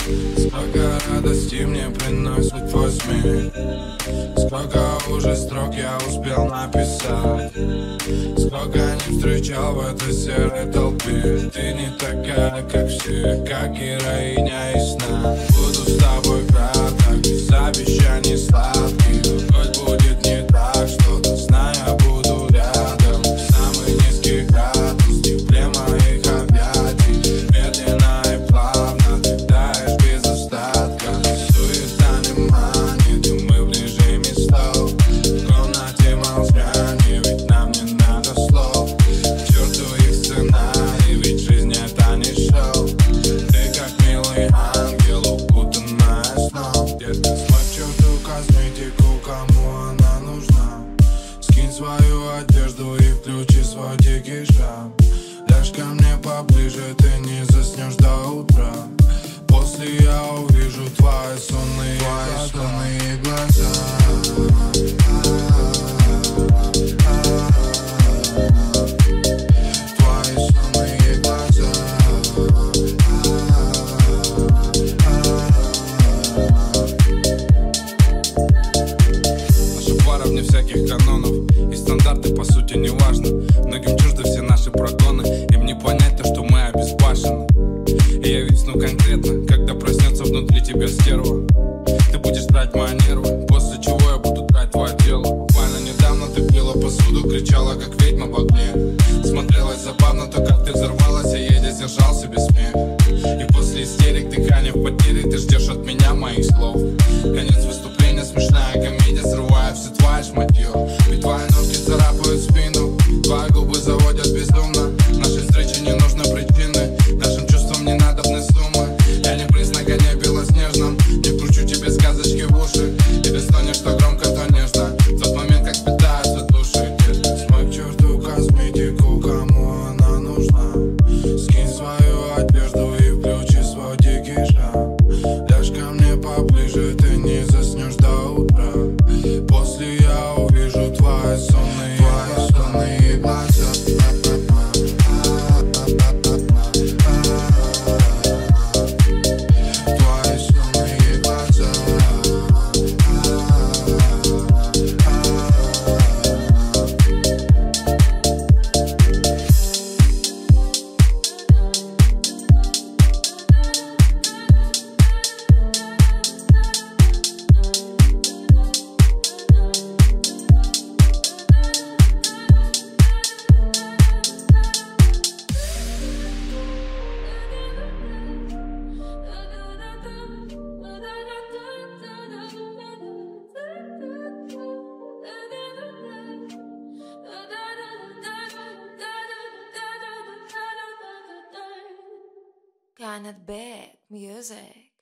Сколько радости мне приносит твой смех, сколько уже строк я успел написать, сколько не встречал в этой серой толпе. Ты не такая, как все, как героиня из сна. Буду с тобой краток, без обещаний сладких. Хоть будет не так, что-то знай, я буду рядом. Самый низкий градус, тепле моих объятий. Медленно и плавно ты таешь без остатка. Суета не манит, и мы в режиме слов. В комнате молчание, ведь нам не надо слов. К черту их сценарий, ведь жизнь это не шоу. Ты как милый ангел, укутанная сном. Детка, смочу ту косметику, кому она нужна. Скинь свою одежду и включи свой дикий шаг. Ляжь ко мне поближе, ты не заснешь до утра. После я увижу твои сонные глаза. Твои сонные глаза. Наша пара вне всяких канонов, и стандарты по сути не важно. Многим чужды все наши прогоны, им не понять то, что мы обезбашены. И я висну конкретно, когда проснется внутри тебя стерва. Ты будешь брать мои нервы, после чего я буду брать твое тело. Буквально недавно ты пила посуду, кричала как ведьма в огне. Смотрелось забавно то, как ты взорвалась, а я едя сдержал себе смех. И после истерик, дыхания в потере, ты ждешь от меня моих слов. Конец выступления, смешная комедия, срывая все твои шматье. Ведь твои ногти царапают спину, твои губы заводят бездумно. Нашей встрече не нужны причины, нашим чувствам не надобны суммы. Я не признак, а не белоснежном, не кручу тебе сказочки в уши. И ты стонешь то громко, то нежно, в тот момент, как питаются души. Детка, смой к черту косметику, кому она нужна. Скинь свою одежду и включи свой дикий шаг. Ляжь ко мне поближе, ты не заснешь до утра. После я увижу твои сонные глаза. Твои сонные глаза. Kind of bad music.